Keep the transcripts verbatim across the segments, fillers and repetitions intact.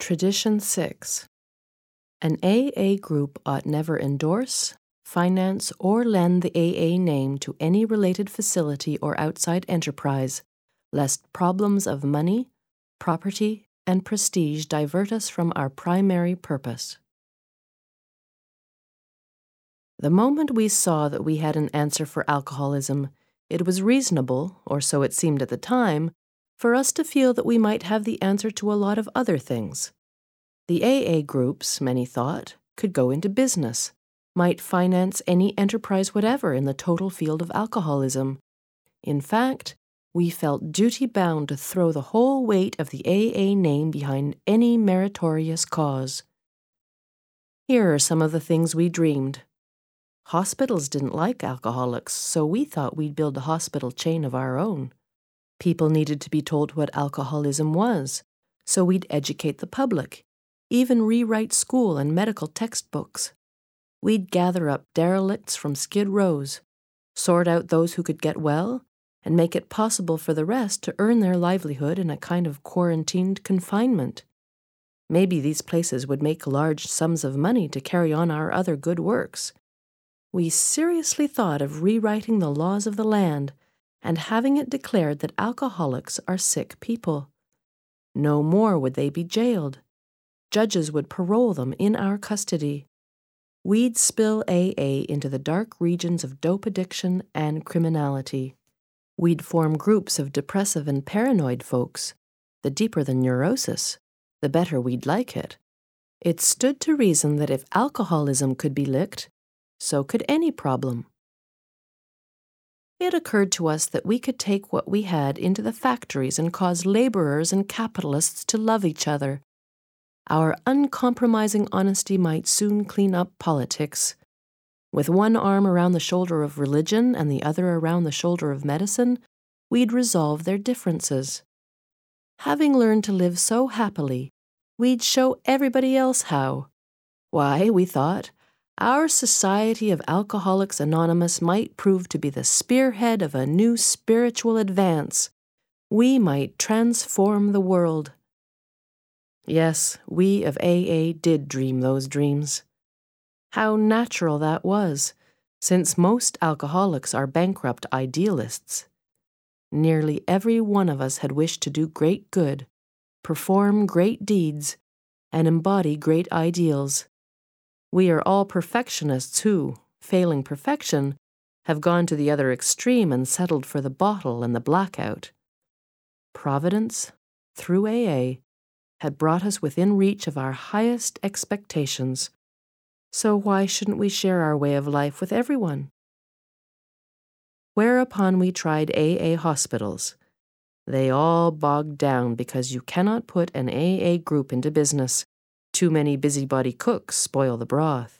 Tradition six. An A A group ought never endorse, finance, or lend the A A name to any related facility or outside enterprise, lest problems of money, property, and prestige divert us from our primary purpose. The moment we saw that we had an answer for alcoholism, it was reasonable, or so it seemed at the time, for us to feel that we might have the answer to a lot of other things. The A A groups, many thought, could go into business, might finance any enterprise whatever in the total field of alcoholism. In fact, we felt duty-bound to throw the whole weight of the A A name behind any meritorious cause. Here are some of the things we dreamed. Hospitals didn't like alcoholics, so we thought we'd build a hospital chain of our own. People needed to be told what alcoholism was, so we'd educate the public, even rewrite school and medical textbooks. We'd gather up derelicts from skid rows, sort out those who could get well, and make it possible for the rest to earn their livelihood in a kind of quarantined confinement. Maybe these places would make large sums of money to carry on our other good works. We seriously thought of rewriting the laws of the land and having it declared that alcoholics are sick people. No more would they be jailed. Judges would parole them in our custody. We'd spill A A into the dark regions of dope addiction and criminality. We'd form groups of depressive and paranoid folks. The deeper the neurosis, the better we'd like it. It stood to reason that if alcoholism could be licked, so could any problem. It occurred to us that we could take what we had into the factories and cause laborers and capitalists to love each other. Our uncompromising honesty might soon clean up politics. With one arm around the shoulder of religion and the other around the shoulder of medicine, we'd resolve their differences. Having learned to live so happily, we'd show everybody else how. Why, we thought, our Society of Alcoholics Anonymous might prove to be the spearhead of a new spiritual advance. We might transform the world. Yes, we of A A did dream those dreams. How natural that was, since most alcoholics are bankrupt idealists. Nearly every one of us had wished to do great good, perform great deeds, and embody great ideals. We are all perfectionists who, failing perfection, have gone to the other extreme and settled for the bottle and the blackout. Providence, through A A, had brought us within reach of our highest expectations. So why shouldn't we share our way of life with everyone? Whereupon we tried A A hospitals. They all bogged down because you cannot put an A A group into business. Too many busybody cooks spoil the broth.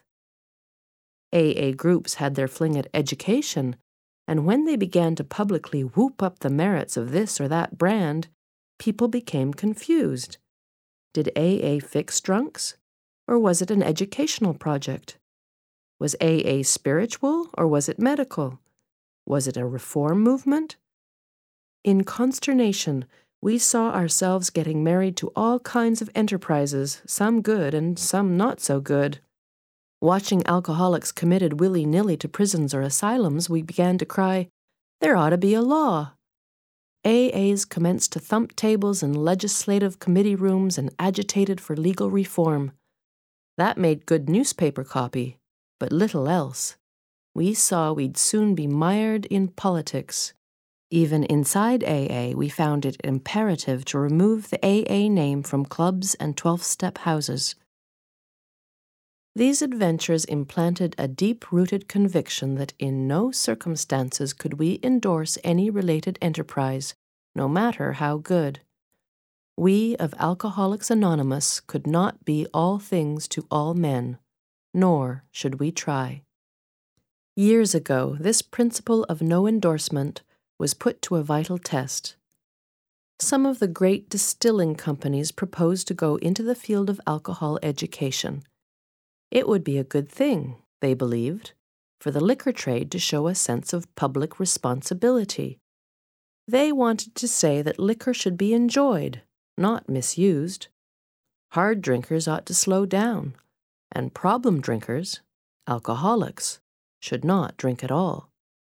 A A groups had their fling at education, and when they began to publicly whoop up the merits of this or that brand, people became confused. Did A A fix drunks, or was it an educational project? Was A A spiritual, or was it medical? Was it a reform movement? In consternation, we saw ourselves getting married to all kinds of enterprises, some good and some not so good. Watching alcoholics committed willy-nilly to prisons or asylums, we began to cry, "There ought to be a law." A As commenced to thump tables in legislative committee rooms and agitated for legal reform. That made good newspaper copy, but little else. We saw we'd soon be mired in politics. Even inside A A, we found it imperative to remove the A A name from clubs and twelve-step houses. These adventures implanted a deep-rooted conviction that in no circumstances could we endorse any related enterprise, no matter how good. We of Alcoholics Anonymous could not be all things to all men, nor should we try. Years ago, this principle of no endorsement was put to a vital test. Some of the great distilling companies proposed to go into the field of alcohol education. It would be a good thing, they believed, for the liquor trade to show a sense of public responsibility. They wanted to say that liquor should be enjoyed, not misused. Hard drinkers ought to slow down, and problem drinkers, alcoholics, should not drink at all.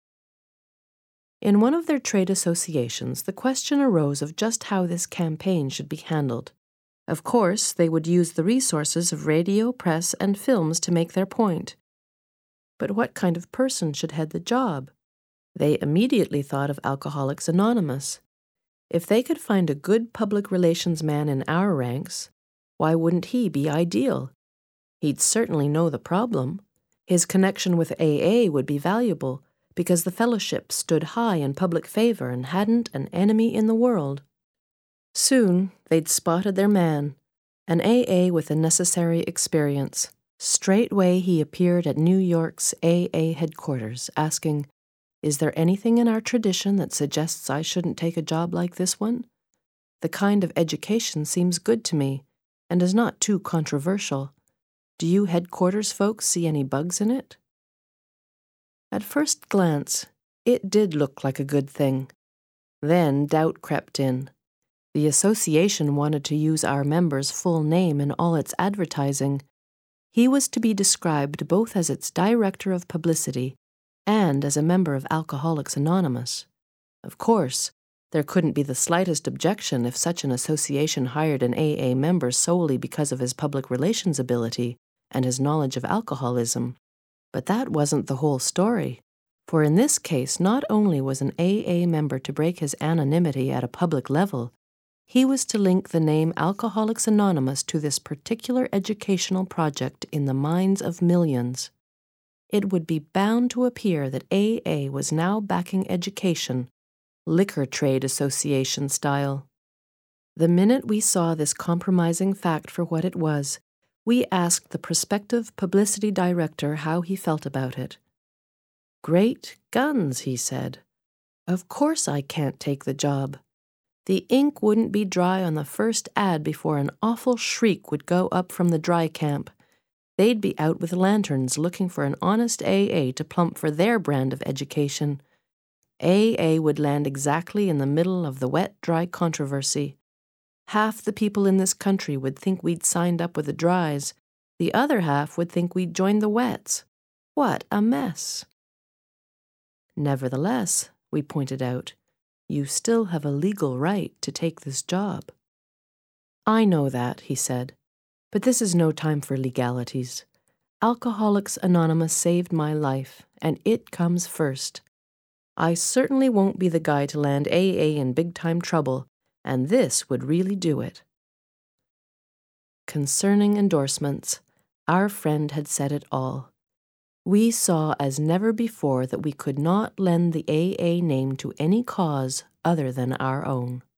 In one of their trade associations, the question arose of just how this campaign should be handled. Of course, they would use the resources of radio, press, and films to make their point. But what kind of person should head the job? They immediately thought of Alcoholics Anonymous. If they could find a good public relations man in our ranks, why wouldn't he be ideal? He'd certainly know the problem. His connection with A A would be valuable, because the fellowship stood high in public favor and hadn't an enemy in the world. Soon they'd spotted their man, an A A with the necessary experience. Straightway he appeared at New York's A A headquarters, asking, "Is there anything in our tradition that suggests I shouldn't take a job like this one? The kind of education seems good to me, and is not too controversial. Do you headquarters folks see any bugs in it?" At first glance, it did look like a good thing. Then doubt crept in. The association wanted to use our member's full name in all its advertising. He was to be described both as its director of publicity and as a member of Alcoholics Anonymous. Of course, there couldn't be the slightest objection if such an association hired an A A member solely because of his public relations ability and his knowledge of alcoholism. But that wasn't the whole story, for in this case not only was an A A member to break his anonymity at a public level, he was to link the name Alcoholics Anonymous to this particular educational project in the minds of millions. It would be bound to appear that A A was now backing education, liquor trade association style. The minute we saw this compromising fact for what it was, we asked the prospective publicity director how he felt about it. "Great guns," he said. "Of course I can't take the job. The ink wouldn't be dry on the first ad before an awful shriek would go up from the dry camp. They'd be out with lanterns looking for an honest A A to plump for their brand of education. A A would land exactly in the middle of the wet-dry controversy. Half the people in this country would think we'd signed up with the dries. The other half would think we'd joined the wets. What a mess." "Nevertheless," we pointed out, "you still have a legal right to take this job." "I know that," he said, "but this is no time for legalities. Alcoholics Anonymous saved my life, and it comes first. I certainly won't be the guy to land A A in big-time trouble, and this would really do it." Concerning endorsements, our friend had said it all. We saw as never before that we could not lend the A A name to any cause other than our own.